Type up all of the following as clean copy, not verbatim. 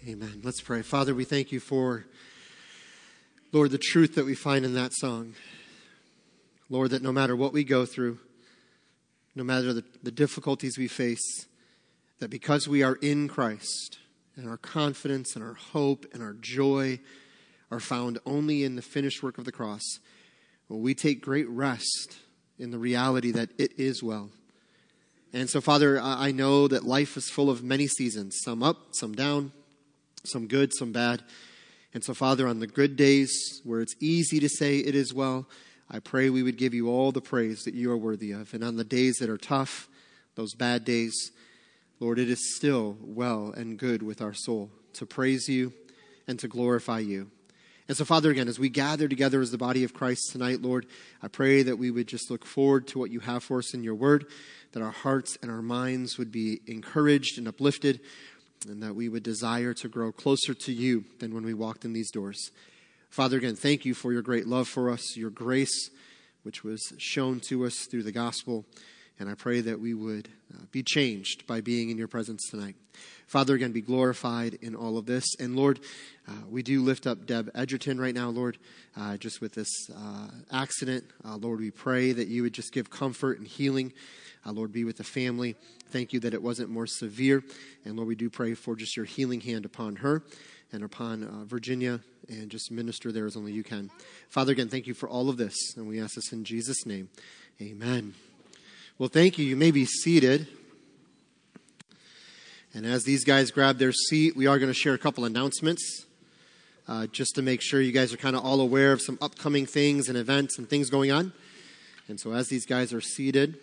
Amen. Let's pray. Father, we thank you for, Lord, the truth that we find in that song. Lord, that no matter what we go through, no matter the difficulties we face, that because we are in Christ, and our confidence and our hope and our joy are found only in the finished work of the cross, well, we take great rest in the reality that it is well. And so, Father, I know that life is full of many seasons, some up, some down, some good, some bad. And so, Father, on the good days where it's easy to say it is well, I pray we would give you all the praise that you are worthy of. And on the days that are tough, those bad days, Lord, it is still well and good with our soul to praise you and to glorify you. And so, Father, again, as we gather together as the body of Christ tonight, Lord, I pray that we would just look forward to what you have for us in your word, that our hearts and our minds would be encouraged and uplifted, and that we would desire to grow closer to you than when we walked in these doors. Father, again, thank you for your great love for us, your grace, which was shown to us through the gospel. And I pray that we would be changed by being in your presence tonight. Father, again, be glorified in all of this. And Lord, we do lift up Deb Edgerton right now, Lord, just with this accident. Lord, we pray that you would just give comfort and healing. Lord, be with the family. Thank you that it wasn't more severe. And Lord, we do pray for just your healing hand upon her and upon Virginia, and just minister there as only you can. Father, again, thank you for all of this. And we ask this in Jesus' name. Amen. Well, thank you. You may be seated. And as these guys grab their seat, we are going to share a couple announcements just to make sure you guys are kind of all aware of some upcoming things and events and things going on. And so as these guys are seated,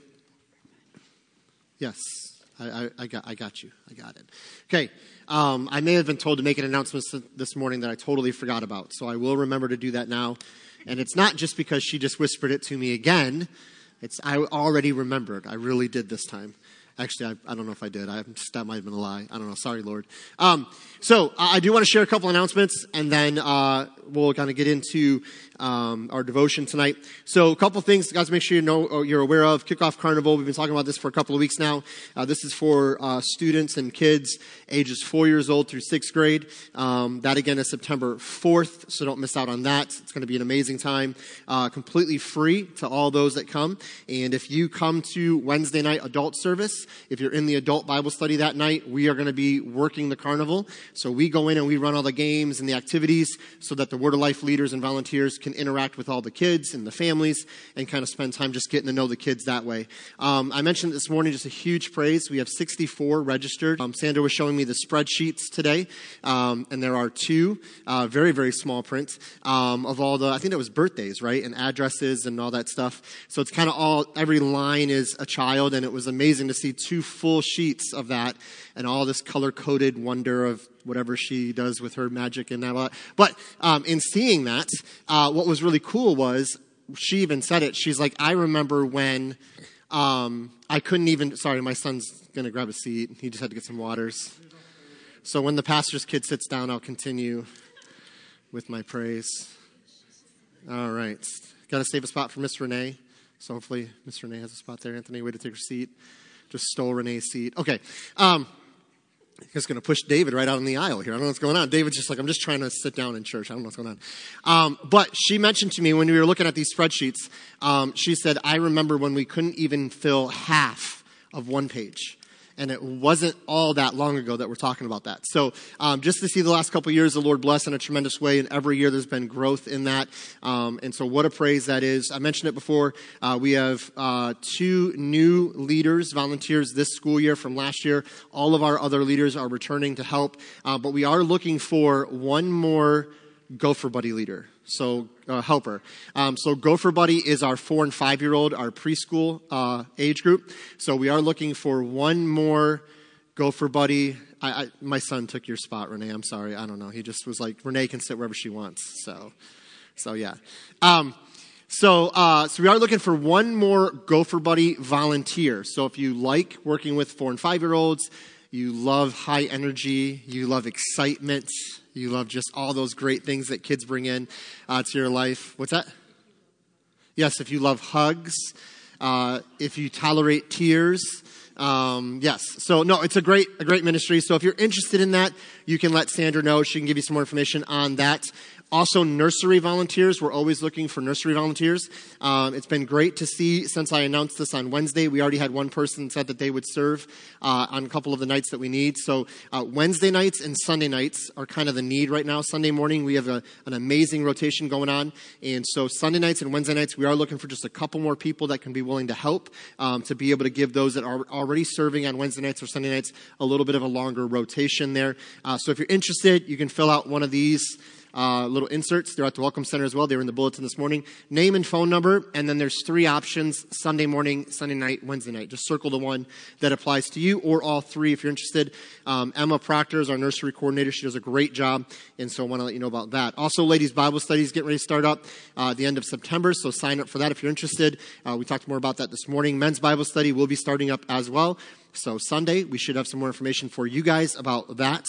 yes, I got you. I got it. Okay. I may have been told to make an announcement this morning that I totally forgot about. So I will remember to do that now. And it's not just because she just whispered it to me again. I already remembered. I really did this time. Actually, I don't know if I did. That might have been a lie. I don't know. Sorry, Lord. So I do want to share a couple announcements, and then we'll kind of get into our devotion tonight. So a couple things, guys, make sure you're aware of. Kickoff Carnival. We've been talking about this for a couple of weeks now. This is for students and kids ages 4 years old through 6th grade. That, again, is September 4th, so don't miss out on that. It's going to be an amazing time. Completely free to all those that come. And if you come to Wednesday night adult service, if you're in the adult Bible study that night, we are going to be working the carnival. So we go in and we run all the games and the activities so that the Word of Life leaders and volunteers can interact with all the kids and the families and kind of spend time just getting to know the kids that way. I mentioned this morning, just a huge praise. We have 64 registered. Sandra was showing me the spreadsheets today, and there are 2 very, very small print of all the, I think it was birthdays, right, and addresses and all that stuff. So it's kind of every line is a child, and it was amazing to see 2 full sheets of that and all this color-coded wonder of whatever she does with her magic and that. But in seeing that, what was really cool was she even said it. She's like, I remember when I couldn't even, sorry, my son's going to grab a seat. He just had to get some waters. So when the pastor's kid sits down, I'll continue with my praise. All right. Got to save a spot for Miss Renee. So hopefully Miss Renee has a spot there. Anthony, way to take her seat. Just stole Renee's seat. Okay. I'm just going to push David right out in the aisle here. I don't know what's going on. David's just like, I'm just trying to sit down in church. I don't know what's going on. But she mentioned to me when we were looking at these spreadsheets, she said, I remember when we couldn't even fill half of one page. And it wasn't all that long ago that we're talking about that. So just to see the last couple of years, the Lord bless in a tremendous way. And every year there's been growth in that. And so what a praise that is. I mentioned it before. We have 2 new leaders, volunteers this school year from last year. All of our other leaders are returning to help. But we are looking for one more Gopher Buddy leader. So helper. So Gopher Buddy is our 4 and 5-year-old, our preschool age group. So we are looking for one more Gopher Buddy. My son took your spot, Renee. I'm sorry. I don't know. He just was like, Renee can sit wherever she wants. So yeah. So we are looking for one more Gopher Buddy volunteer. So if you like working with 4 and 5-year-olds, you love high energy, you love excitement, you love just all those great things that kids bring in to your life. What's that? Yes, if you love hugs, if you tolerate tears, Yes. So no, it's a great ministry. So if you're interested in that, you can let Sandra know. She can give you some more information on that. Also, nursery volunteers. We're always looking for nursery volunteers. It's been great to see since I announced this on Wednesday. We already had one person said that they would serve on a couple of the nights that we need. So Wednesday nights and Sunday nights are kind of the need right now. Sunday morning, we have an amazing rotation going on. And so Sunday nights and Wednesday nights, we are looking for just a couple more people that can be willing to help to be able to give those that are already serving on Wednesday nights or Sunday nights a little bit of a longer rotation there. So if you're interested, you can fill out one of these little inserts. They're at the Welcome Center as well. They were in the bulletin this morning. Name and phone number, and then there's 3 options: Sunday morning, Sunday night, Wednesday night. Just circle the one that applies to you, or all 3 if you're interested. Emma Proctor is our nursery coordinator. She does a great job, and so I want to let you know about that. Also, ladies' Bible studies getting ready to start up at the end of September, so sign up for that if you're interested. We talked more about that this morning. Men's Bible study will be starting up as well. So Sunday, we should have some more information for you guys about that.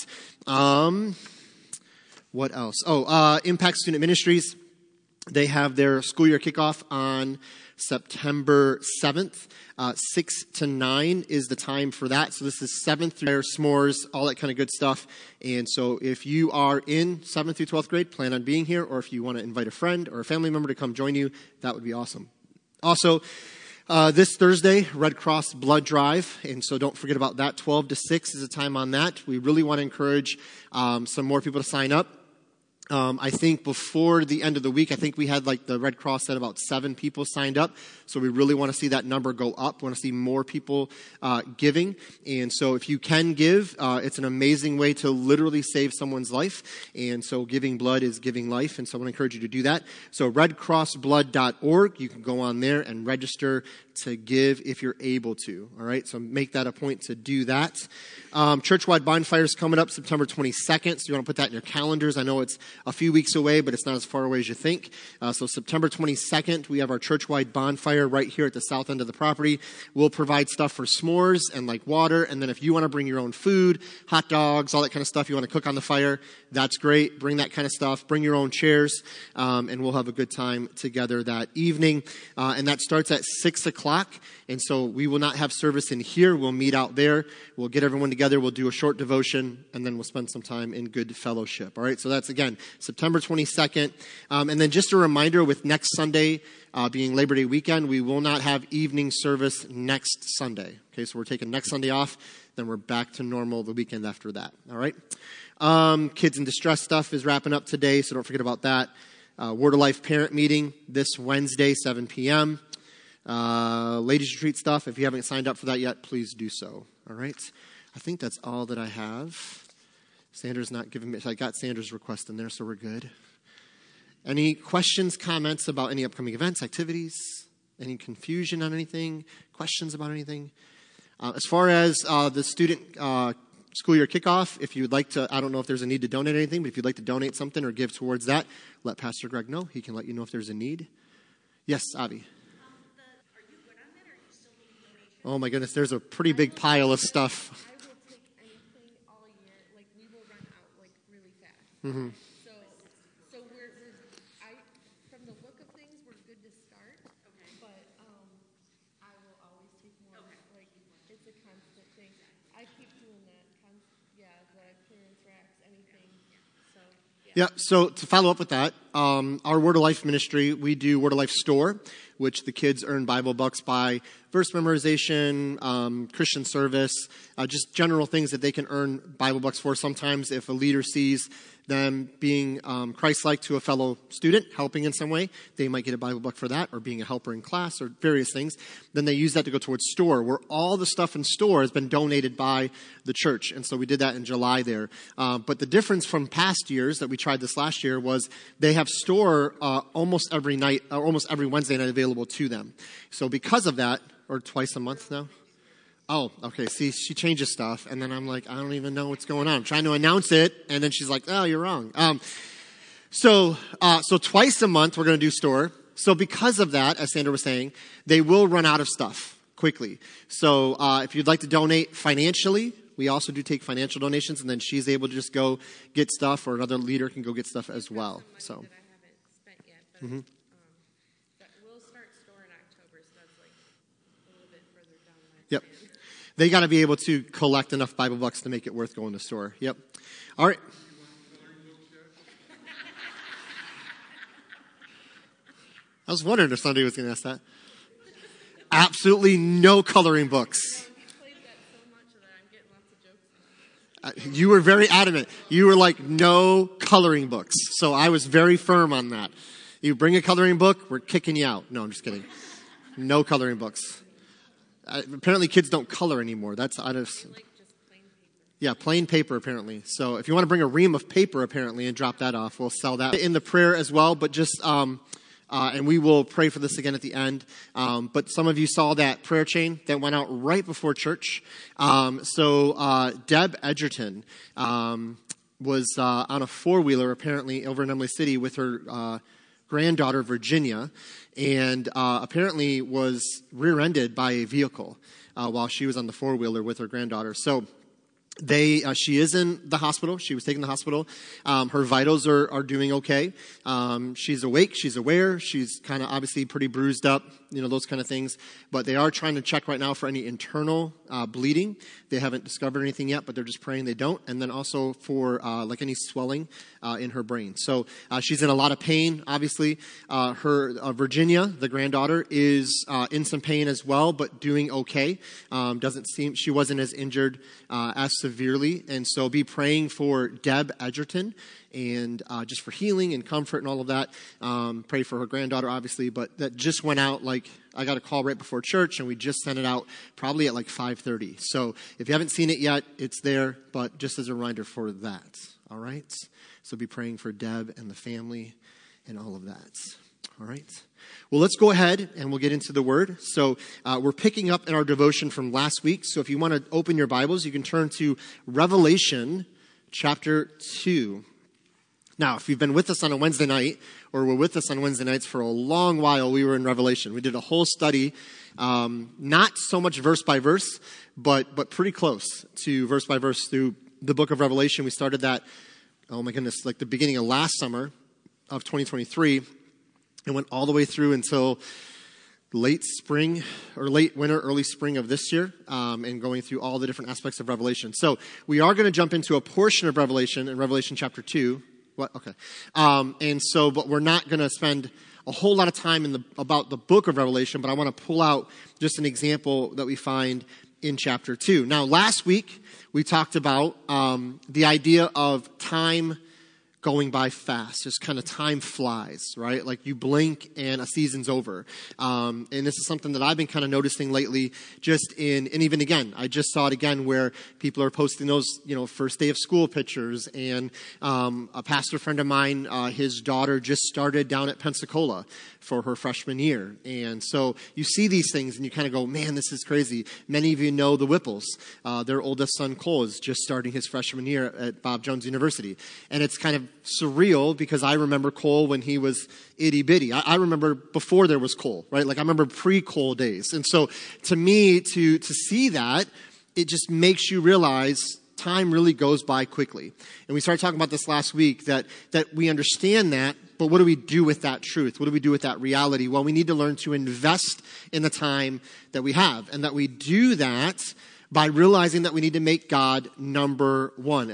What else? Impact Student Ministries. They have their school year kickoff on September 7th. 6 to 9 is the time for that. So this is 7th through s'mores, all that kind of good stuff. And so if you are in 7th through 12th grade, plan on being here. Or if you want to invite a friend or a family member to come join you, that would be awesome. Also, this Thursday, Red Cross Blood Drive, and so don't forget about that. 12 to 6 is the time on that. We really want to encourage some more people to sign up. I think before the end of the week, I think we had like the Red Cross said about 7 people signed up. So we really want to see that number go up. We want to see more people giving. And so if you can give, it's an amazing way to literally save someone's life. And so giving blood is giving life. And so I want to encourage you to do that. So redcrossblood.org, you can go on there and register to give if you're able to. All right, so make that a point to do that. Churchwide bonfire is coming up September 22nd, so you want to put that in your calendars. I know it's a few weeks away, but it's not as far away as you think. So September 22nd, we have our churchwide bonfire right here at the south end of the property. We'll provide stuff for s'mores and like water, and then if you want to bring your own food, hot dogs, all that kind of stuff you want to cook on the fire, that's great. Bring that kind of stuff. Bring your own chairs, and we'll have a good time together that evening. And that starts at 6 o'clock. And so we will not have service in here. We'll meet out there. We'll get everyone together. We'll do a short devotion, and then we'll spend some time in good fellowship. All right, so that's, again, September 22nd. And then just a reminder, with next Sunday being Labor Day weekend, we will not have evening service next Sunday. Okay, so we're taking next Sunday off. Then we're back to normal the weekend after that. All right. Kids in Distress stuff is wrapping up today, so don't forget about that. Word of Life parent meeting this Wednesday, 7 p.m. Ladies retreat stuff. If you haven't signed up for that yet, please do so. All right. I think that's all that I have. Sandra's not giving me. I got Sandra's request in there, so we're good. Any questions, comments about any upcoming events, activities? Any confusion on anything? Questions about anything? As far as the student school year kickoff, if you'd like to, I don't know if there's a need to donate anything, but if you'd like to donate something or give towards that, let Pastor Greg know. He can let you know if there's a need. Yes, Avi. Oh my goodness, there's a pretty big pile of stuff. I will take anything all year. Like, we will run out like really fast. Mm-hmm. So we're from the look of things, we're good to start. Okay. But I will always take more. Okay. Like, it's a constant thing. I keep doing that. The clearance racks, anything. So yeah. So to follow up with that, our Word of Life ministry, we do Word of Life Store, which the kids earn Bible bucks by verse memorization, Christian service, just general things that they can earn Bible bucks for. Sometimes if a leader sees them being Christ-like to a fellow student, helping in some way, they might get a Bible buck for that, or being a helper in class, or various things. Then they use that to go towards store, where all the stuff in store has been donated by the church. And so we did that in July there. But the difference from past years that we tried this last year was they have store almost every night, or almost every Wednesday night available to them. So because of that, or twice a month now. Oh, okay. See, she changes stuff, and then I'm like, I don't even know what's going on. I'm trying to announce it, and then she's like, oh, you're wrong. So twice a month we're going to do store. So because of that, as Sandra was saying, they will run out of stuff quickly. So if you'd like to donate financially, we also do take financial donations, and then she's able to just go get stuff, or another leader can go get stuff as well. So. That I haven't spent yet, but we'll start store in October, so that's like a little bit further down the line. Yep. They got to be able to collect enough Bible bucks to make it worth going to the store. Yep. All right. I was wondering if somebody was going to ask that. Absolutely no coloring books. You were very adamant. You were like, no coloring books. So I was very firm on that. You bring a coloring book, we're kicking you out. No, I'm just kidding. No coloring books. Apparently kids don't color anymore. Yeah, plain paper apparently. So if you want to bring a ream of paper apparently and drop that off, we'll sell that in the prayer as well. But just, and we will pray for this again at the end. But some of you saw that prayer chain that went out right before church. So Deb Edgerton was on a four-wheeler apparently over in Emily City with her granddaughter Virginia, and apparently was rear-ended by a vehicle while she was on the four-wheeler with her granddaughter. So she is in the hospital. She was taken to the hospital. Her vitals are doing okay. She's awake. She's aware. She's kind of obviously pretty bruised up, those kind of things. But they are trying to check right now for any internal bleeding. They haven't discovered anything yet, but they're just praying they don't. And then also for like any swelling in her brain. So she's in a lot of pain, obviously. Her Virginia, the granddaughter, is in some pain as well, but doing okay. Doesn't seem she wasn't as injured as severely, and so be praying for Deb Edgerton and just for healing and comfort and all of that. Pray for her granddaughter, obviously, but that just went out I got a call right before church, and we just sent it out probably at 5:30. So if you haven't seen it yet, it's there, but just as a reminder for that, all right? So be praying for Deb and the family and all of that, all right? Well, let's go ahead and we'll get into the Word. So we're picking up in our devotion from last week. So if you want to open your Bibles, you can turn to Revelation chapter 2. Now, if you've been with us on a Wednesday night, or were with us on Wednesday nights for a long while, we were in Revelation. We did a whole study, not so much verse by verse, but pretty close to verse by verse through the book of Revelation. We started that, oh my goodness, the beginning of last summer of 2023. It went all the way through until late spring or late winter, early spring of this year, and going through all the different aspects of Revelation. So we are going to jump into a portion of Revelation in Revelation chapter 2. What? Okay. But we're not going to spend a whole lot of time about the book of Revelation, but I want to pull out just an example that we find in chapter 2. Now, last week we talked about the idea of time going by fast. Just kind of time flies, right? Like you blink and a season's over. And this is something that I've been kind of noticing lately and even again, I just saw it again where people are posting those, first day of school pictures. And a pastor friend of mine, his daughter just started down at Pensacola for her freshman year. And so you see these things and you kind of go, man, this is crazy. Many of you know the Whipples. Their oldest son, Cole, is just starting his freshman year at Bob Jones University. And it's kind of surreal because I remember Cole when he was itty bitty. I remember before there was Cole, right? I remember pre-Cole days. And so to me, to see that, it just makes you realize time really goes by quickly. And we started talking about this last week that we understand that, but what do we do with that truth? What do we do with that reality? Well, we need to learn to invest in the time that we have, and that we do that by realizing that we need to make God number one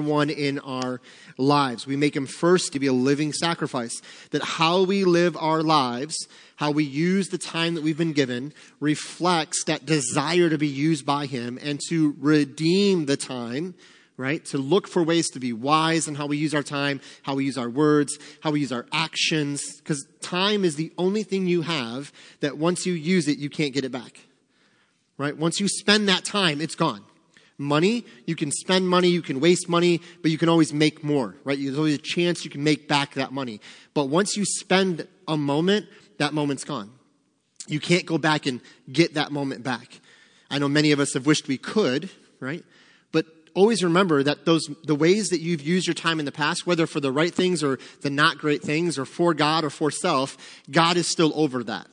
in our lives. We make him first to be a living sacrifice. That how we live our lives, how we use the time that we've been given, reflects that desire to be used by him and to redeem the time, right? To look for ways to be wise in how we use our time, how we use our words, how we use our actions. Because time is the only thing you have that once you use it, you can't get it back. Right? Once you spend that time, it's gone. Money, you can spend money, you can waste money, but you can always make more, right? There's always a chance you can make back that money. But once you spend a moment, that moment's gone. You can't go back and get that moment back. I know many of us have wished we could, right? But always remember that the ways that you've used your time in the past, whether for the right things or the not great things or for God or for self, God is still over that.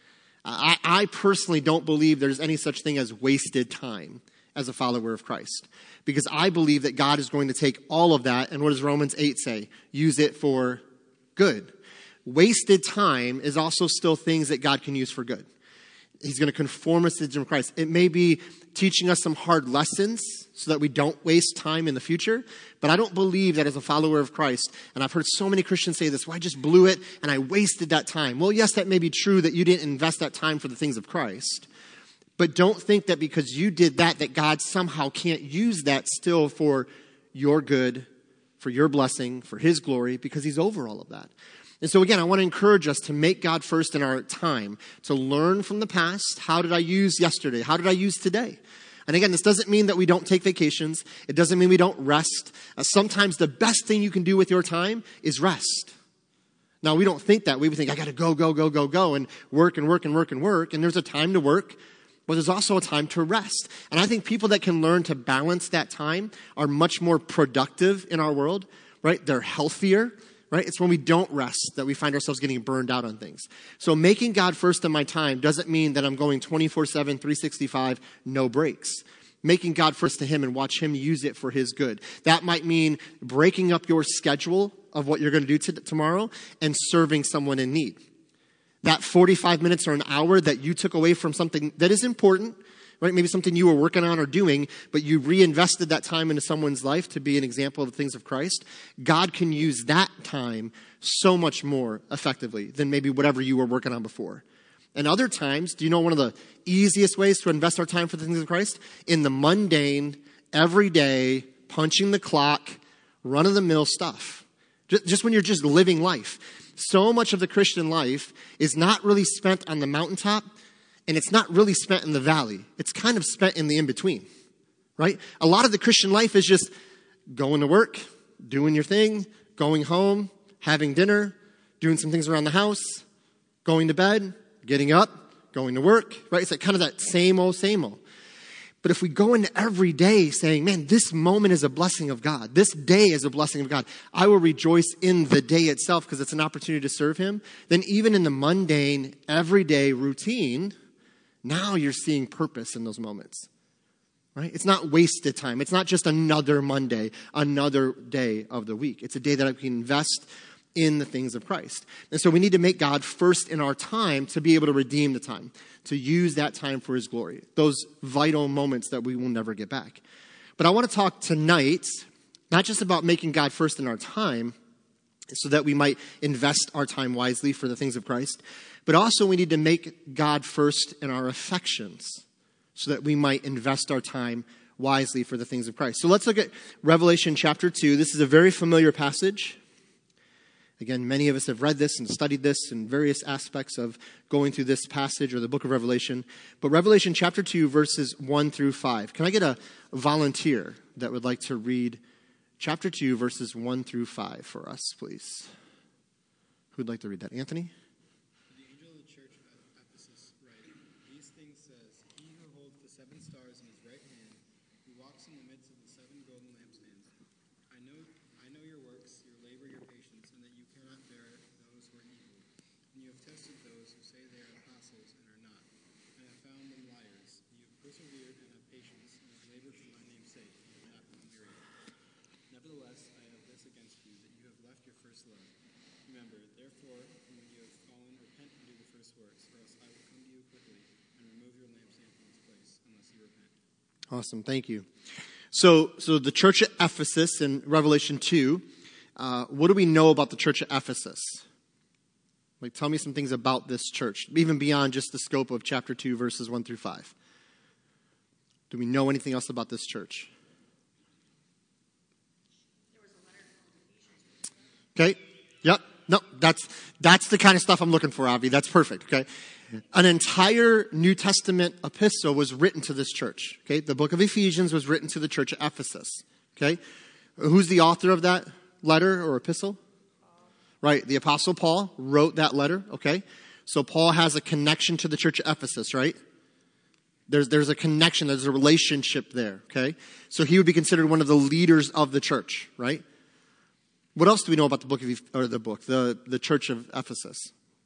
I personally don't believe there's any such thing as wasted time as a follower of Christ. Because I believe that God is going to take all of that, and what does Romans 8 say? Use it for good. Wasted time is also still things that God can use for good. He's going to conform us to the image of Christ. It may be teaching us some hard lessons so that we don't waste time in the future. But I don't believe that as a follower of Christ, and I've heard so many Christians say this, well, I just blew it and I wasted that time. Well, yes, that may be true that you didn't invest that time for the things of Christ. But don't think that because you did that, that God somehow can't use that still for your good, for your blessing, for his glory, because he's over all of that. And so again, I want to encourage us to make God first in our time, to learn from the past. How did I use yesterday? How did I use today? And again, this doesn't mean that we don't take vacations. It doesn't mean we don't rest. Sometimes the best thing you can do with your time is rest. Now, we don't think that. We would think, I got to go, and work and work and work and work. And there's a time to work, but there's also a time to rest. And I think people that can learn to balance that time are much more productive in our world, right? They're healthier. Right? It's when we don't rest that we find ourselves getting burned out on things. So making God first in my time doesn't mean that I'm going 24/7, 365, no breaks. Making God first to him and watch him use it for his good. That might mean breaking up your schedule of what you're going to do tomorrow and serving someone in need. That 45 minutes or an hour that you took away from something that is important, right? Maybe something you were working on or doing, but you reinvested that time into someone's life to be an example of the things of Christ. God can use that time so much more effectively than maybe whatever you were working on before. And other times, do you know one of the easiest ways to invest our time for the things of Christ? In the mundane, everyday, punching the clock, run-of-the-mill stuff. Just when you're just living life. So much of the Christian life is not really spent on the mountaintop, and it's not really spent in the valley. It's kind of spent in the in-between, right? A lot of the Christian life is just going to work, doing your thing, going home, having dinner, doing some things around the house, going to bed, getting up, going to work, right? It's like kind of that same old, same old. But if we go into every day saying, man, this moment is a blessing of God. This day is a blessing of God. I will rejoice in the day itself because it's an opportunity to serve him. Then even in the mundane, everyday routine, now you're seeing purpose in those moments, right? It's not wasted time. It's not just another Monday, another day of the week. It's a day that I can invest in the things of Christ. And so we need to make God first in our time to be able to redeem the time, to use that time for his glory, those vital moments that we will never get back. But I want to talk tonight, not just about making God first in our time, so that we might invest our time wisely for the things of Christ, but also we need to make God first in our affections so that we might invest our time wisely for the things of Christ. So let's look at Revelation chapter 2. This is a very familiar passage. Again, many of us have read this and studied this in various aspects of going through this passage or the book of Revelation. But Revelation chapter 2, verses 1 through 5. Can I get a volunteer that would like to read chapter 2, verses 1 through 5 for us, please? Who'd like to read that? Anthony? The angel of the church of Ephesus write, these things says, he who holds the 7 stars in his right hand, who walks in the midst of the 7 golden lampstands. I know your works, your labor, your patience, and that you cannot bear those who are evil. And you have tested those who say they are apostles and are not, and have found them liars. You have persevered and have patience, and have labored for my name's sake, and have not been weary. Nevertheless, I have this against you, that you have left your first love. Remember, therefore, when you have fallen, repent and do the first works, or else I will come to you quickly and remove your lampstand from its place, unless you repent. Awesome, thank you. So the church at Ephesus in Revelation 2, what do we know about the church at Ephesus? Like, tell me some things about this church, even beyond just the scope of chapter 2, verses 1 through 5. Do we know anything else about this church? Okay, yep. No, that's the kind of stuff I'm looking for, Avi. That's perfect, okay? An entire New Testament epistle was written to this church, okay? The book of Ephesians was written to the church at Ephesus, okay? Who's the author of that letter or epistle? Right, the Apostle Paul wrote that letter, okay? So Paul has a connection to the church at Ephesus, right? There's a connection, there's a relationship there, okay? So he would be considered one of the leaders of the church, right? What else do we know about the church of Ephesus?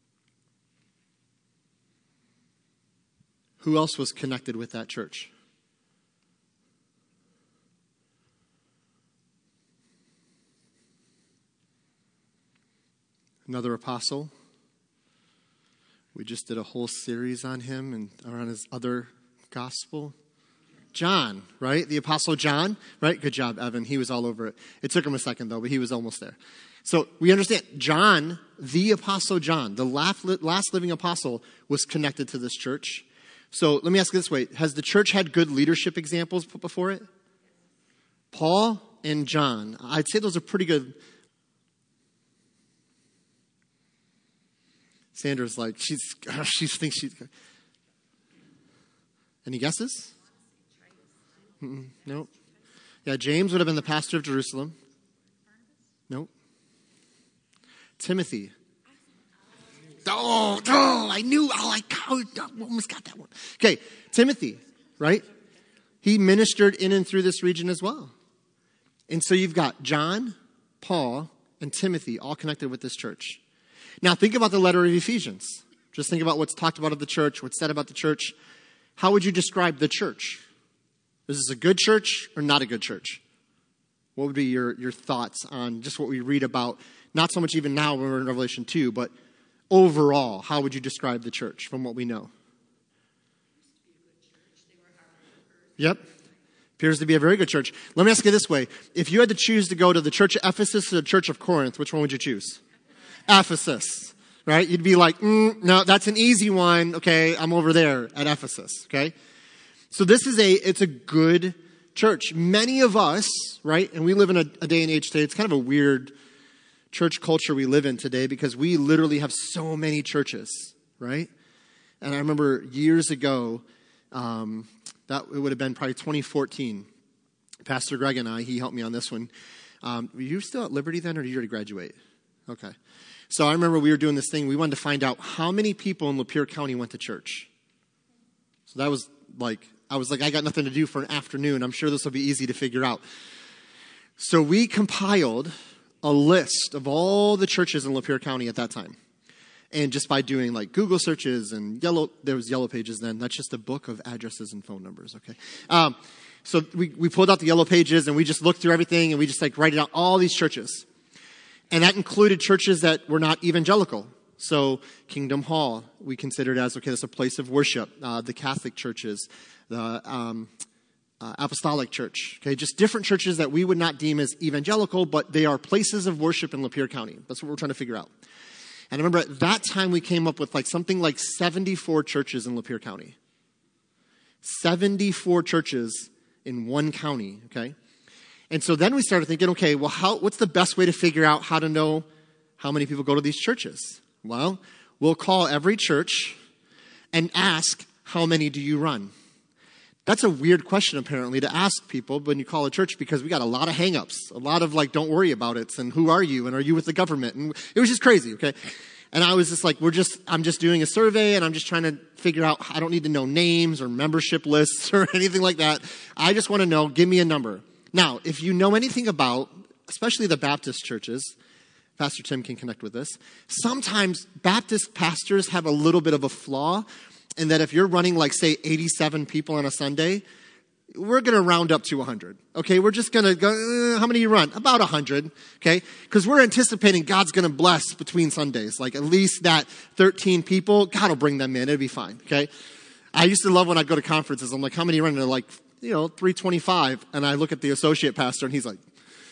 Who else was connected with that church? Another apostle? We just did a whole series on him and around his other gospel. John, right? The Apostle John, right? Good job, Evan. He was all over it. It took him a second, though, but he was almost there. So we understand John, the Apostle John, the last living apostle, was connected to this church. So let me ask you this way. Has the church had good leadership examples put before it? Paul and John. I'd say those are pretty good. Sandra's like, she thinks she's... Any guesses? Nope. Yeah, James would have been the pastor of Jerusalem. Nope. Timothy. I knew. I almost got that one. Okay, Timothy, right? He ministered in and through this region as well. And so you've got John, Paul, and Timothy all connected with this church. Now think about the letter of Ephesians. Just think about what's talked about of the church, what's said about the church. How would you describe the church? Is this a good church or not a good church? What would be your thoughts on just what we read about, not so much even now when we're in Revelation 2, but overall, how would you describe the church from what we know? Yep. Appears to be a very good church. Let me ask you this way. If you had to choose to go to the church of Ephesus or the church of Corinth, which one would you choose? Ephesus, right? You'd be like, no, that's an easy one. Okay, I'm over there at Ephesus, okay? So it's a good church. Many of us, right, and we live in a day and age today, it's kind of a weird church culture we live in today because we literally have so many churches, right? And I remember years ago, that it would have been probably 2014. Pastor Greg and he helped me on this one. Were you still at Liberty then, or did you already graduate? Okay. So I remember we were doing this thing. We wanted to find out how many people in Lapeer County went to church. So that was like, I got nothing to do for an afternoon. I'm sure this will be easy to figure out. So we compiled a list of all the churches in Lapeer County at that time. And just by doing like Google searches and there was Yellow Pages then. That's just a book of addresses and phone numbers, okay? So we pulled out the Yellow Pages and we just looked through everything and we just like write out all these churches. And that included churches that were not evangelical. So Kingdom Hall, we considered as, okay, that's a place of worship. The Catholic churches, the Apostolic Church, okay, just different churches that we would not deem as evangelical, but they are places of worship in Lapeer County. That's what we're trying to figure out. And I remember at that time we came up with like something like 74 churches in Lapeer County. 74 churches in one county, okay? And so then we started thinking, okay, well, what's the best way to figure out how to know how many people go to these churches? Well, we'll call every church and ask, how many do you run? That's a weird question, apparently, to ask people when you call a church because we got a lot of hang-ups, a lot of like, don't worry about it, and who are you, and are you with the government? And it was just crazy, okay? And I was just like, I'm just doing a survey, and I'm just trying to figure out, I don't need to know names or membership lists or anything like that. I just want to know, give me a number. Now, if you know anything about, especially the Baptist churches, Pastor Tim can connect with this, sometimes Baptist pastors have a little bit of a flaw in that if you're running like, say, 87 people on a Sunday, we're going to round up to 100, okay? We're just going to go, how many you run? About 100, okay? Because we're anticipating God's going to bless between Sundays, like at least that 13 people, God will bring them in, it'll be fine, okay? I used to love when I'd go to conferences, I'm like, how many you run? And they're like, 325, and I look at the associate pastor, and he's like,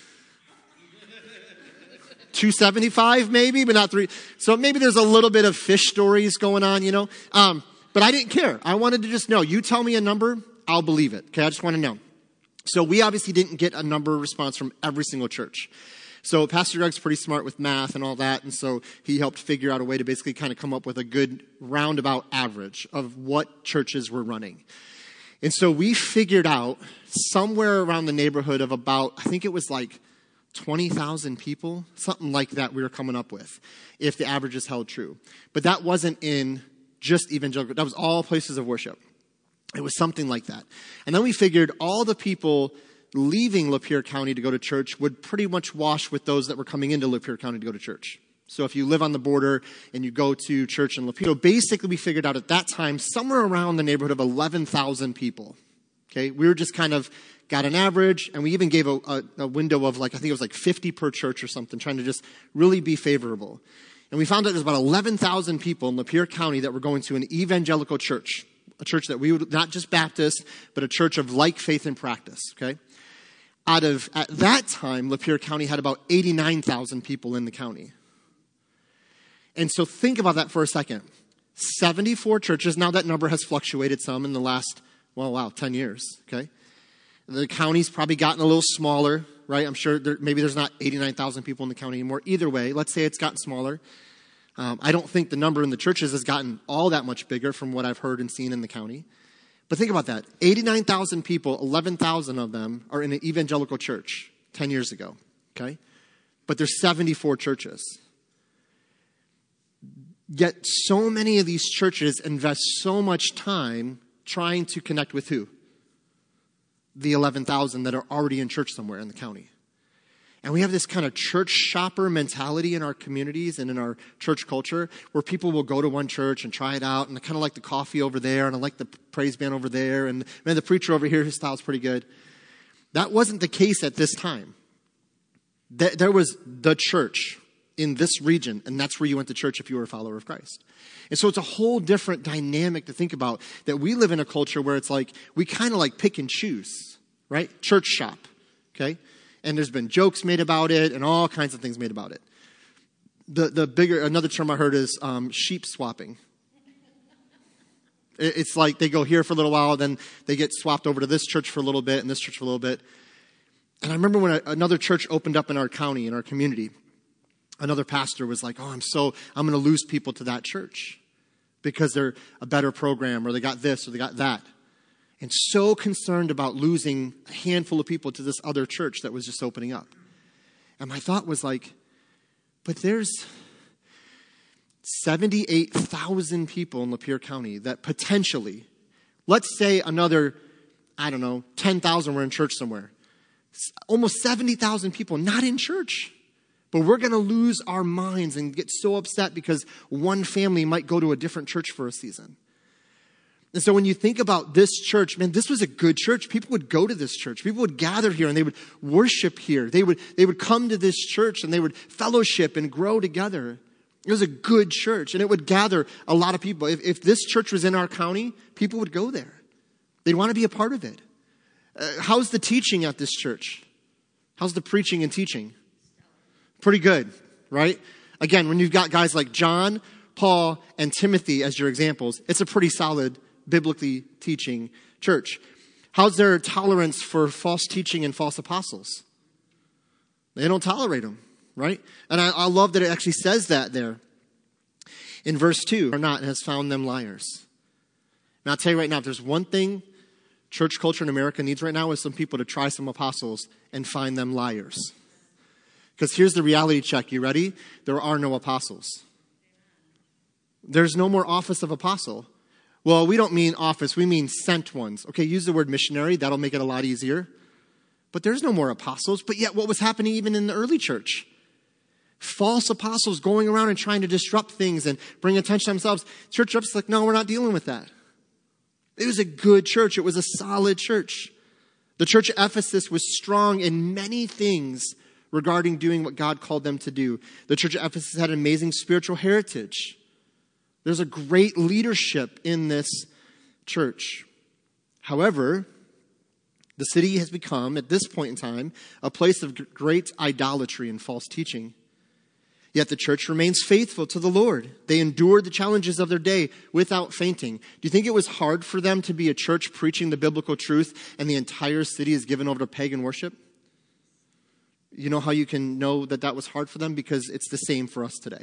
275 maybe, but not 3. So maybe there's a little bit of fish stories going on, But I didn't care. I wanted to just know. You tell me a number, I'll believe it. Okay, I just want to know. So we obviously didn't get a number response from every single church. So Pastor Greg's pretty smart with math and all that, and so he helped figure out a way to basically kind of come up with a good roundabout average of what churches were running. And so we figured out somewhere around the neighborhood of about, I think it was like 20,000 people, something like that we were coming up with, if the averages held true. But that wasn't in just evangelical. That was all places of worship. It was something like that. And then we figured all the people leaving Lapeer County to go to church would pretty much wash with those that were coming into Lapeer County to go to church. So if you live on the border and you go to church in Lapeer, so basically we figured out at that time somewhere around the neighborhood of 11,000 people. Okay, we were just kind of got an average, and we even gave a window of like, I think it was like 50 per church or something, trying to just really be favorable. And we found out there's about 11,000 people in Lapeer County that were going to an evangelical church, a church that we would, not just Baptist, but a church of like faith and practice, okay? At that time, Lapeer County had about 89,000 people in the county. And so think about that for a second. 74 churches. Now that number has fluctuated some in the last, 10 years, okay? The county's probably gotten a little smaller, right? I'm sure maybe there's not 89,000 people in the county anymore. Either way, let's say it's gotten smaller. I don't think the number in the churches has gotten all that much bigger from what I've heard and seen in the county. But think about that. 89,000 people, 11,000 of them are in an evangelical church 10 years ago, okay? But there's 74 churches. Yet so many of these churches invest so much time trying to connect with who? The 11,000 that are already in church somewhere in the county. And we have this kind of church shopper mentality in our communities and in our church culture where people will go to one church and try it out, and I kind of like the coffee over there, and I like the praise band over there, and man, the preacher over here, his style's pretty good. That wasn't the case at this time. There was the church in this region, and that's where you went to church if you were a follower of Christ. And so it's a whole different dynamic to think about, that we live in a culture where it's like we kind of like pick and choose, right? Church shop, okay? And there's been jokes made about it and all kinds of things made about it. Another term I heard is sheep swapping. It's like they go here for a little while, then they get swapped over to this church for a little bit and this church for a little bit. And I remember when another church opened up in our county, in our community, another pastor was like, I'm going to lose people to that church because they're a better program, or they got this or they got that. And so concerned about losing a handful of people to this other church that was just opening up. And my thought was like, but there's 78,000 people in Lapeer County that potentially, let's say another, 10,000 were in church somewhere. Almost 70,000 people not in church. But we're going to lose our minds and get so upset because one family might go to a different church for a season. And so when you think about this church, man, this was a good church. People would go to this church. People would gather here and they would worship here. They would come to this church and they would fellowship and grow together. It was a good church, and it would gather a lot of people. If this church was in our county, people would go there. They'd want to be a part of it. How's the teaching at this church? How's the preaching and teaching? Pretty good, right? Again, when you've got guys like John, Paul, and Timothy as your examples, it's a pretty solid biblically teaching church. How's their tolerance for false teaching and false apostles? They don't tolerate them, right? And I love that it actually says that there. In verse 2, or not, and has found them liars. And I'll tell you right now, if there's one thing church culture in America needs right now is some people to try some apostles and find them liars. Because here's the reality check. You ready? There are no apostles. There's no more office of apostle. Well, we don't mean office. We mean sent ones. Okay, use the word missionary. That'll make it a lot easier. But there's no more apostles. But yet what was happening even in the early church? False apostles going around and trying to disrupt things and bring attention to themselves. Church reps like, no, we're not dealing with that. It was a good church. It was a solid church. The church at Ephesus was strong in many things regarding doing what God called them to do. The church at Ephesus had an amazing spiritual heritage. There's a great leadership in this church. However, the city has become, at this point in time, a place of great idolatry and false teaching. Yet the church remains faithful to the Lord. They endured the challenges of their day without fainting. Do you think it was hard for them to be a church preaching the biblical truth and the entire city is given over to pagan worship? You know how you can know that that was hard for them? Because it's the same for us today.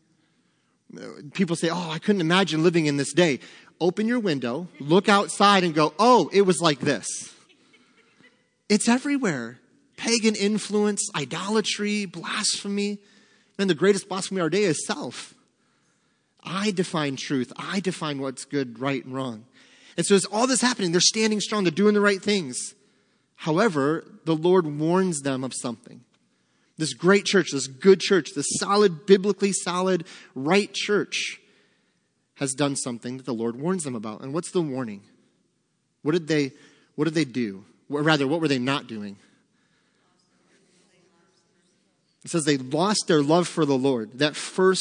People say, I couldn't imagine living in this day. Open your window, look outside and go, it was like this. It's everywhere. Pagan influence, idolatry, blasphemy. And the greatest blasphemy of our day is self. I define truth. I define what's good, right, and wrong. And so as all this happening, they're standing strong. They're doing the right things. However, the Lord warns them of something. This great church, this good church, this solid, biblically solid, right church has done something that the Lord warns them about. And what's the warning? What did they do? Or rather, what were they not doing? It says they lost their love for the Lord. That first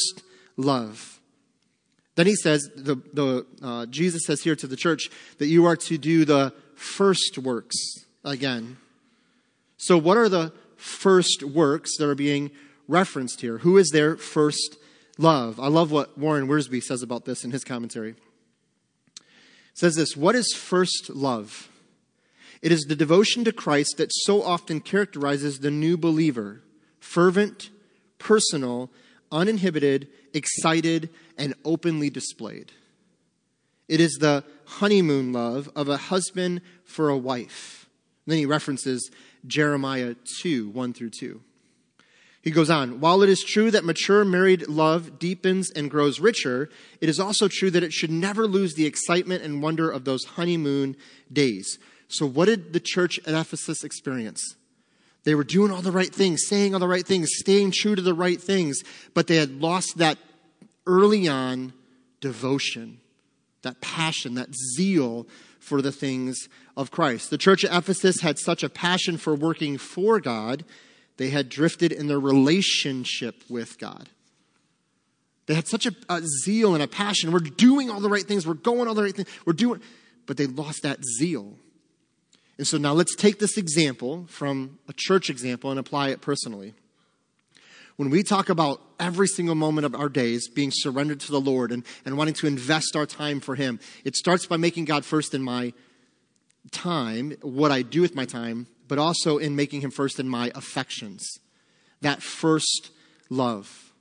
love. Then he says, Jesus says here to the church that you are to do the first works again. So what are the first works that are being referenced here? Who is their first love? I love what Warren Wiersbe says about this in his commentary. It says this: what is first love? It is the devotion to Christ that so often characterizes the new believer. Fervent, personal, uninhibited, excited, and openly displayed. It is the honeymoon love of a husband for a wife. And then he references Jeremiah 2, 1 through 2. He goes on, while it is true that mature married love deepens and grows richer, it is also true that it should never lose the excitement and wonder of those honeymoon days. So what did the church at Ephesus experience? They were doing all the right things, saying all the right things, staying true to the right things, but they had lost that early on devotion, that passion, that zeal for the things of Christ. The church at Ephesus had such a passion for working for God, they had drifted in their relationship with God. They had such a zeal and a passion. We're doing all the right things. We're going all the right things. But they lost that zeal. And so now let's take this example from a church example and apply it personally. When we talk about every single moment of our days being surrendered to the Lord and wanting to invest our time for Him, it starts by making God first in my time, what I do with my time, but also in making Him first in my affections. That first love.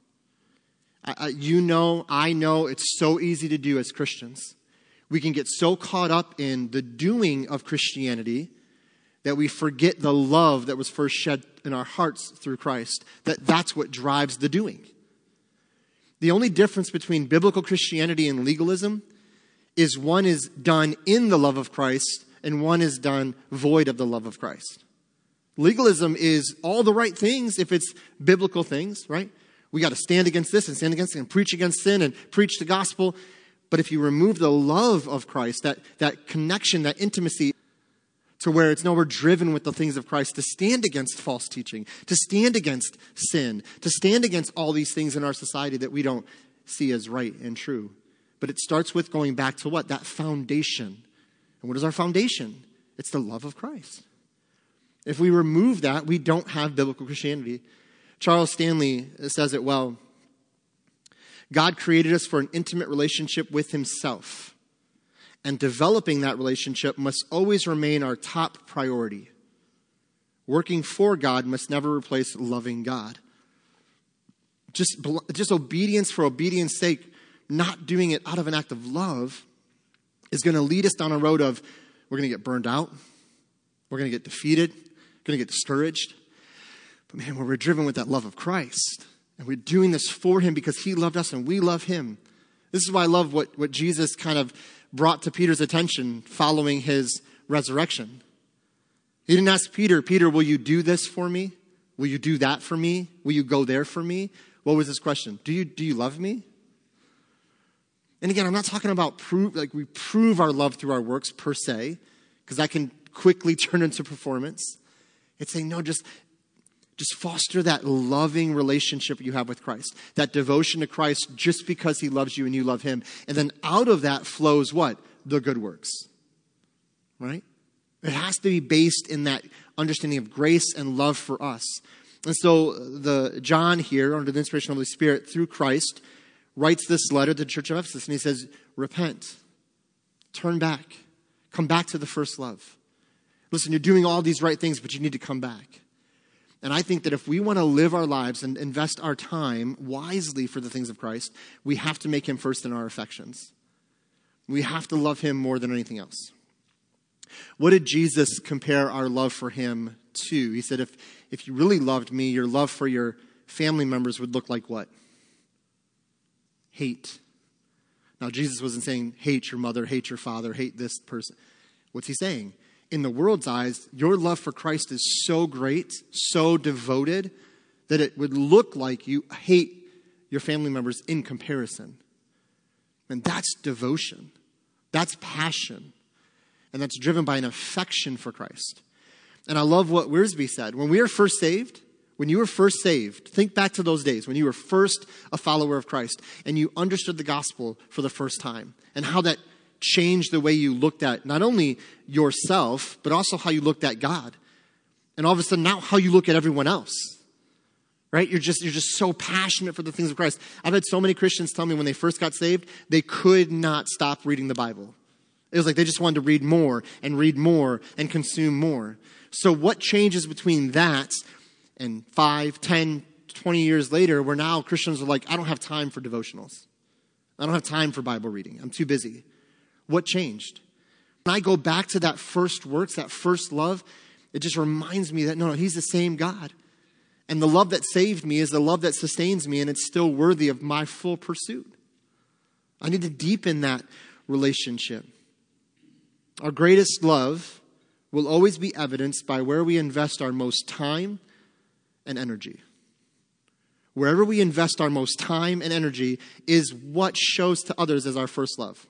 I know it's so easy to do as Christians. We can get so caught up in the doing of Christianity that we forget the love that was first shed in our hearts through Christ. That's what drives the doing. The only difference between biblical Christianity and legalism is one is done in the love of Christ and one is done void of the love of Christ. Legalism is all the right things if it's biblical things, right? We got to stand against this and stand against it and preach against sin and preach the gospel. But if you remove the love of Christ, that connection, that intimacy, to where it's no, we're driven with the things of Christ to stand against false teaching, to stand against sin, to stand against all these things in our society that we don't see as right and true. But it starts with going back to what? That foundation. And what is our foundation? It's the love of Christ. If we remove that, we don't have biblical Christianity. Charles Stanley says it well. God created us for an intimate relationship with Himself. And developing that relationship must always remain our top priority. Working for God must never replace loving God. Just obedience for obedience sake, not doing it out of an act of love, is going to lead us down a road of we're going to get burned out. We're going to get defeated. Going to get discouraged. But man, when we're driven with that love of Christ, and we're doing this for Him because He loved us and we love Him. This is why I love what Jesus kind of brought to Peter's attention following His resurrection. He didn't ask Peter, will you do this for me? Will you do that for me? Will you go there for me? What was his question? Do you love me? And again, I'm not talking about we prove our love through our works per se, because that can quickly turn into performance. It's saying, no, just foster that loving relationship you have with Christ. That devotion to Christ just because He loves you and you love Him. And then out of that flows what? The good works. Right? It has to be based in that understanding of grace and love for us. And so John here, under the inspiration of the Holy Spirit, through Christ, writes this letter to the church of Ephesus. And he says, repent. Turn back. Come back to the first love. Listen, you're doing all these right things, but you need to come back. And I think that if we want to live our lives and invest our time wisely for the things of Christ, we have to make Him first in our affections. We have to love Him more than anything else. What did Jesus compare our love for Him to? He said, if you really loved me, your love for your family members would look like what? Hate. Now, Jesus wasn't saying hate your mother, hate your father, hate this person. What's He saying? In the world's eyes, your love for Christ is so great, so devoted, that it would look like you hate your family members in comparison. And that's devotion. That's passion. And that's driven by an affection for Christ. And I love what Wiersbe said. When we are first saved, when you were first saved, think back to those days when you were first a follower of Christ and you understood the gospel for the first time and how that changed the way you looked at not only yourself, but also how you looked at God. And all of a sudden now how you look at everyone else. Right? You're just so passionate for the things of Christ. I've had so many Christians tell me when they first got saved, they could not stop reading the Bible. It was like they just wanted to read more and consume more. So what changes between that and 5, 10, 20 years later where now Christians are like, I don't have time for devotionals. I don't have time for Bible reading. I'm too busy. What changed? When I go back to that first works, that first love, it just reminds me that, no, he's the same God. And the love that saved me is the love that sustains me, and it's still worthy of my full pursuit. I need to deepen that relationship. Our greatest love will always be evidenced by where we invest our most time and energy. Wherever we invest our most time and energy is what shows to others as our first love.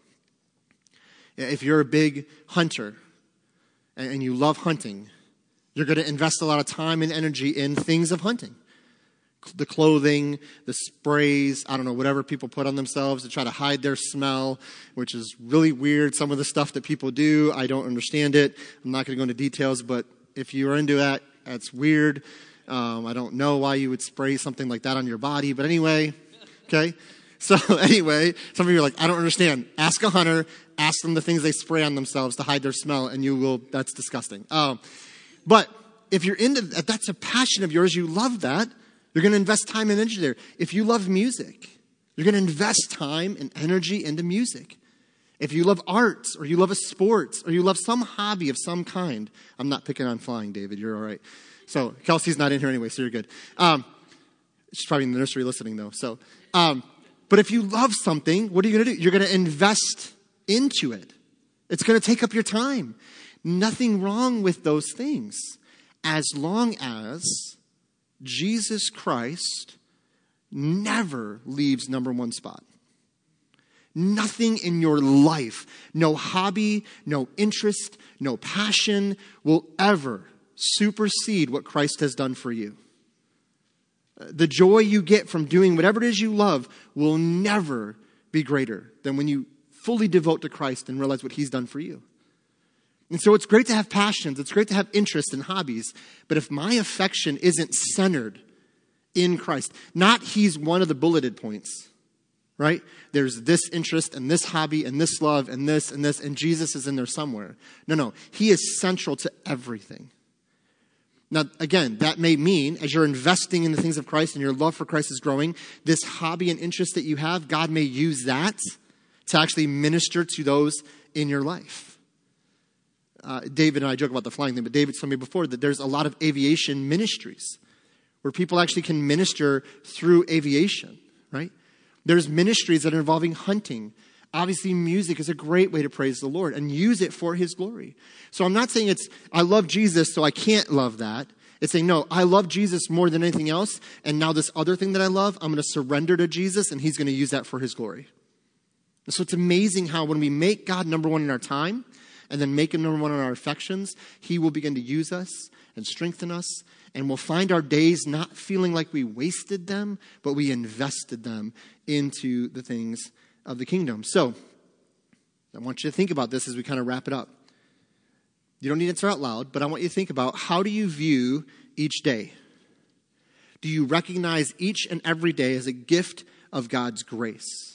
If you're a big hunter and you love hunting, you're going to invest a lot of time and energy in things of hunting. The clothing, the sprays, I don't know, whatever people put on themselves to try to hide their smell, which is really weird. Some of the stuff that people do, I don't understand it. I'm not going to go into details, but if you're into that, that's weird. I don't know why you would spray something like that on your body, but anyway, okay? So anyway, some of you are like, I don't understand. Ask a hunter, ask them the things they spray on themselves to hide their smell, and you will, that's disgusting. But if you're into that, that's a passion of yours, you love that, you're going to invest time and energy there. If you love music, you're going to invest time and energy into music. If you love arts, or you love a sports, or you love some hobby of some kind, I'm not picking on flying, David, you're all right. So Kelsey's not in here anyway, so you're good. She's probably in the nursery listening though. So, but if you love something, what are you going to do? You're going to invest into it. It's going to take up your time. Nothing wrong with those things as long as Jesus Christ never leaves number one spot. Nothing in your life, no hobby, no interest, no passion will ever supersede what Christ has done for you. The joy you get from doing whatever it is you love will never be greater than when you fully devote to Christ and realize what he's done for you. And so it's great to have passions. It's great to have interests and hobbies. But if my affection isn't centered in Christ, not he's one of the bulleted points, right? There's this interest and this hobby and this love and this, and Jesus is in there somewhere. No. He is central to everything. Now, again, that may mean as you're investing in the things of Christ and your love for Christ is growing, this hobby and interest that you have, God may use that to actually minister to those in your life. David and I joke about the flying thing, but David told me before that there's a lot of aviation ministries where people actually can minister through aviation, right? There's ministries that are involving hunting. Obviously, music is a great way to praise the Lord and use it for his glory. So I'm not saying I love Jesus, so I can't love that. It's saying, no, I love Jesus more than anything else, and now this other thing that I love, I'm going to surrender to Jesus, and he's going to use that for his glory. And so it's amazing how when we make God number one in our time, and then make him number one in our affections, he will begin to use us and strengthen us, and we'll find our days not feeling like we wasted them, but we invested them into the things of the kingdom. So, I want you to think about this as we kind of wrap it up. You don't need to answer out loud, but I want you to think about, how do you view each day? Do you recognize each and every day as a gift of God's grace?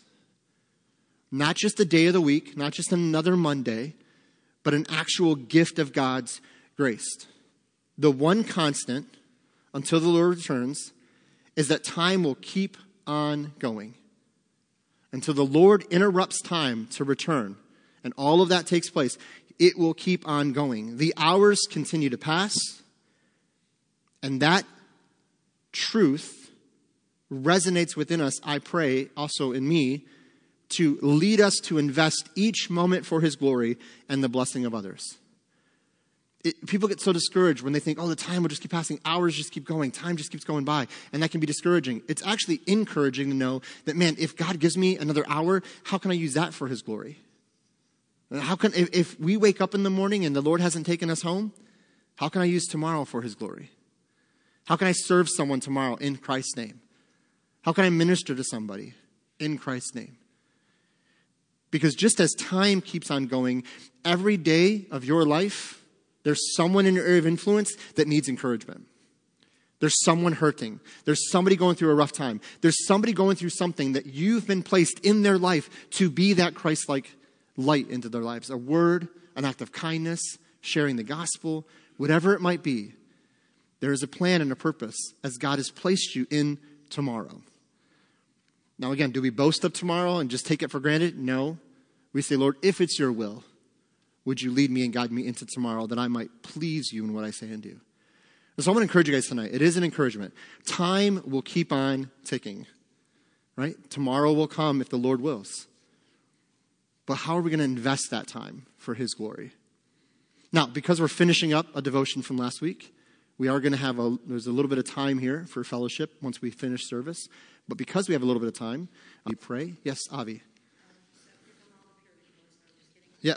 Not just a day of the week, not just another Monday, but an actual gift of God's grace. The one constant until the Lord returns is that time will keep on going. Until the Lord interrupts time to return and all of that takes place, it will keep on going. The hours continue to pass, and that truth resonates within us, I pray, also in me, to lead us to invest each moment for his glory and the blessing of others. People get so discouraged when they think, the time will just keep passing, hours just keep going, time just keeps going by, and that can be discouraging. It's actually encouraging to know that, man, if God gives me another hour, how can I use that for his glory? How can, if we wake up in the morning and the Lord hasn't taken us home, how can I use tomorrow for his glory? How can I serve someone tomorrow in Christ's name? How can I minister to somebody in Christ's name? Because just as time keeps on going, every day of your life, there's someone in your area of influence that needs encouragement. There's someone hurting. There's somebody going through a rough time. There's somebody going through something that you've been placed in their life to be that Christ-like light into their lives. A word, an act of kindness, sharing the gospel, whatever it might be. There is a plan and a purpose as God has placed you in tomorrow. Now again, do we boast of tomorrow and just take it for granted? No. We say, Lord, if it's your will, would you lead me and guide me into tomorrow that I might please you in what I say and do? And so I want to encourage you guys tonight. It is an encouragement. Time will keep on ticking, right? Tomorrow will come if the Lord wills. But how are we going to invest that time for his glory? Now, because we're finishing up a devotion from last week, we are going to have there's a little bit of time here for fellowship once we finish service. But because we have a little bit of time, we pray. Yes, Avi. Yeah.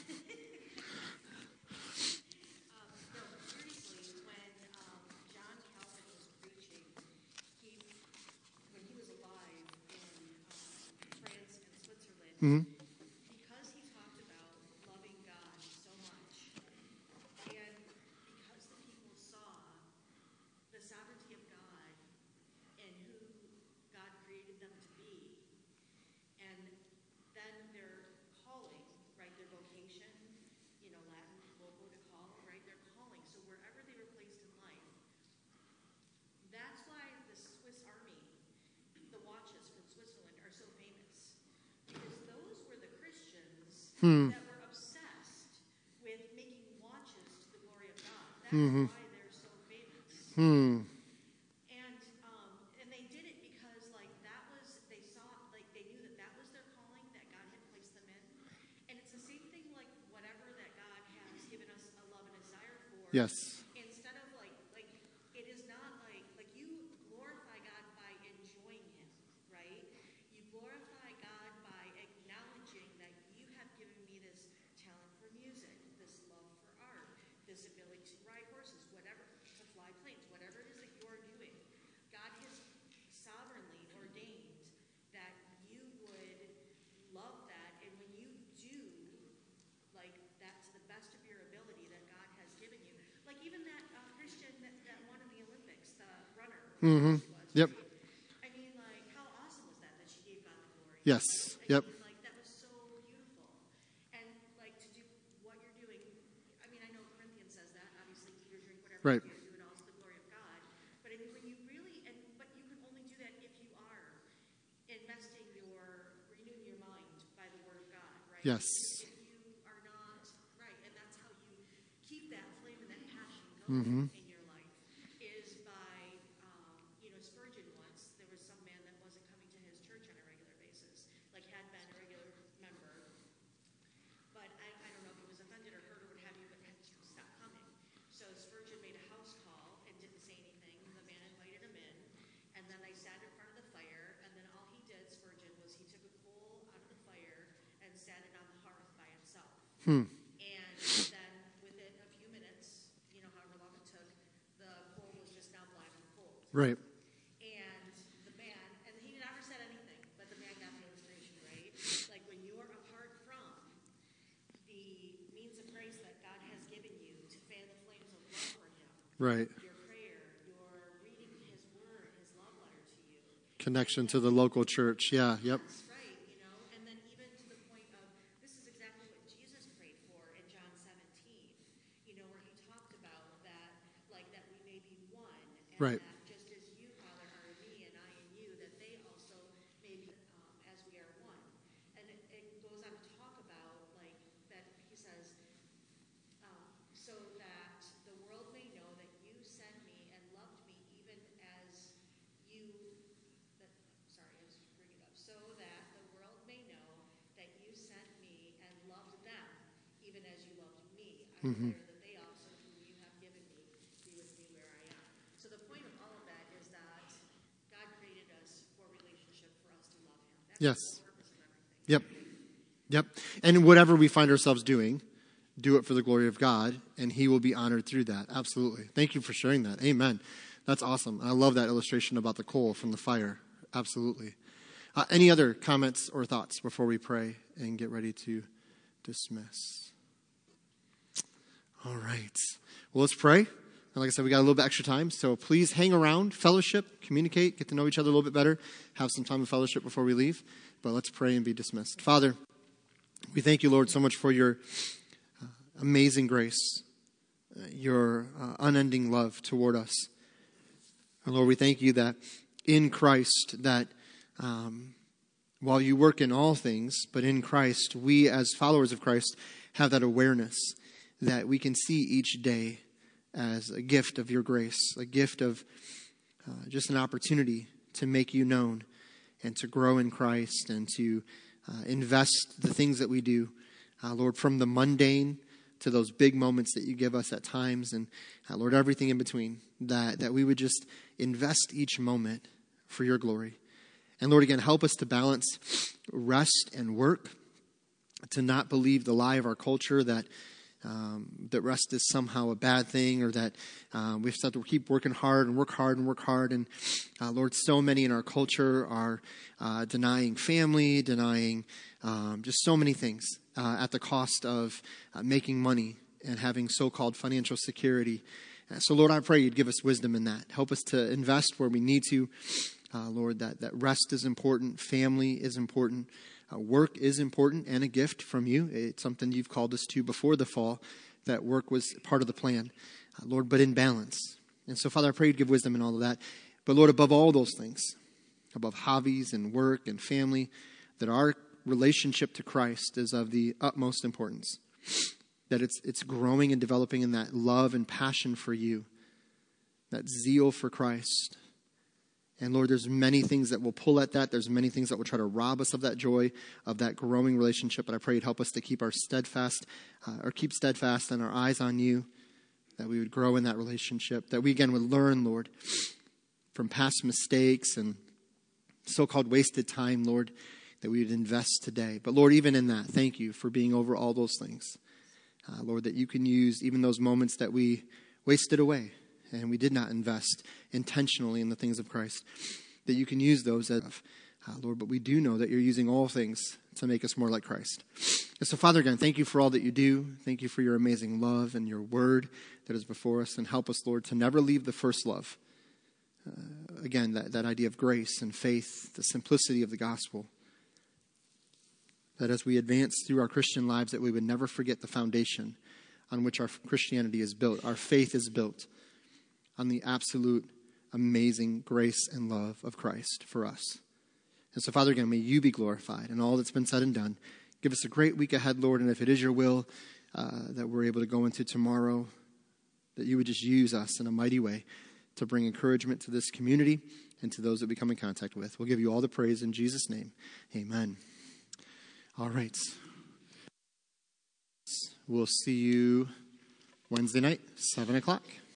Mm-hmm. Because he talked about loving God so much, and because the people saw the sovereignty of God and who God created them to be, and then their calling, right, their vocation, Latin, voco to call, right, their calling. So wherever they were placed in life, that's why the Swiss Army, the watches from Switzerland are so famous. Because those were the Christians that were obsessed with making watches to the glory of God. That's why they're so famous. And they did it because they saw, they knew that was their calling, that God had placed them in. And it's the same thing like whatever that God has given us a love and desire for. Yes. Instead of it is not like you glorify God by enjoying him, right? You glorify God by acknowledging that you have given me this talent for music, this love for art, this ability to ride horses, whatever, to fly planes, whatever it is that you're doing. God has sovereignly ordained that you would love that, and when you do, that to the best of your ability that God has given you. Like even that Christian that won in the Olympics, the runner. Mm-hmm. Yep. I mean, how awesome was that she gave God the glory? Yes. Yep. That was so beautiful. And to do what you're doing, I mean, I know Corinthians says that, obviously, eat or drink, whatever Right. you do, do it all to the glory of God. But I mean, when you really, but you can only do that if you are renewing your mind by the word of God, right? Yes. If you are not, right, and that's how you keep that flame and that passion going in your life, is by, Spurgeon once, there was some man that wasn't coming to his church on a regular basis, had been a regular member, but I don't know if he was offended or hurt or what have you, but had to stop coming. So Spurgeon made a house call and didn't say anything. The man invited him in, and then they sat in front of the fire, and then all he did, Spurgeon, was he took a coal out of the fire and sat it on the hearth by himself. And then within a few minutes, however long it took, the coal was just now black and cold. Right. And the man, and he never said anything, but the man got the illustration, right? When you're apart from the means of grace that God has given you to fan the flames of love for him. Right. Your prayer, your reading his word, his love letter to you. Connection to the local church. Yeah. Yep. That's right, and then even to the point of, this is exactly what Jesus prayed for in John 17, where he talked about that, that we may be one. And Right. that just as you, Father, are in me and I in you, that they also may be as we are one. And it goes on to talk about, that he says, so that the world may know that you sent me and loved me even as you, so that the world may know that you sent me and loved them even as you loved me. I declare that they also, whom you have given me, be with me where I am. So the point of all of that is that God created us for relationship, for us to love him. That's Yes. the whole purpose of everything. Yep. And whatever we find ourselves doing, do it for the glory of God, and he will be honored through that. Absolutely. Thank you for sharing that. Amen. That's awesome. I love that illustration about the coal from the fire. Absolutely. Any other comments or thoughts before we pray and get ready to dismiss? All right. Well, let's pray. And like I said, we got a little bit extra time, so please hang around, fellowship, communicate, get to know each other a little bit better, have some time of fellowship before we leave. But let's pray and be dismissed. Father, we thank you, Lord, so much for your amazing grace, your unending love toward us. And Lord, we thank you that in Christ, that while you work in all things, but in Christ, we as followers of Christ have that awareness that we can see each day as a gift of your grace, a gift of just an opportunity to make you known and to grow in Christ and to invest the things that we do, Lord, from the mundane to those big moments that you give us at times, and Lord, everything in between, that we would just invest each moment for your glory. And Lord, again, help us to balance rest and work, to not believe the lie of our culture that rest is somehow a bad thing, or that we have to keep working hard and work hard and work hard. And Lord, so many in our culture are denying family, denying just so many things at the cost of making money and having so-called financial security. So Lord, I pray you'd give us wisdom in that. Help us to invest where we need to. Lord, that rest is important, family is important, work is important, and a gift from you. It's something you've called us to before the fall, that work was part of the plan, Lord, but in balance. And so, Father, I pray you'd give wisdom in all of that. But Lord, above all those things, above hobbies and work and family, that our relationship to Christ is of the utmost importance, that it's growing and developing in that love and passion for you, that zeal for Christ. And Lord, there's many things that will pull at that. There's many things that will try to rob us of that joy, of that growing relationship. But I pray you'd help us to keep steadfast and our eyes on you, that we would grow in that relationship, that we again would learn, Lord, from past mistakes and so-called wasted time, Lord, that we would invest today. But Lord, even in that, thank you for being over all those things. Lord, that you can use even those moments that we wasted away and we did not invest intentionally in the things of Christ, that you can use those as, Lord, but we do know that you're using all things to make us more like Christ. And so, Father, again, thank you for all that you do. Thank you for your amazing love and your word that is before us, and help us, Lord, to never leave the first love. Again, that idea of grace and faith, the simplicity of the gospel, that as we advance through our Christian lives, that we would never forget the foundation on which our Christianity is built. Our faith is built on the absolute amazing grace and love of Christ for us. And so, Father, again, may you be glorified in all that's been said and done. Give us a great week ahead, Lord, and if it is your will that we're able to go into tomorrow, that you would just use us in a mighty way to bring encouragement to this community and to those that we come in contact with. We'll give you all the praise in Jesus' name. Amen. All right. We'll see you Wednesday night, 7 o'clock.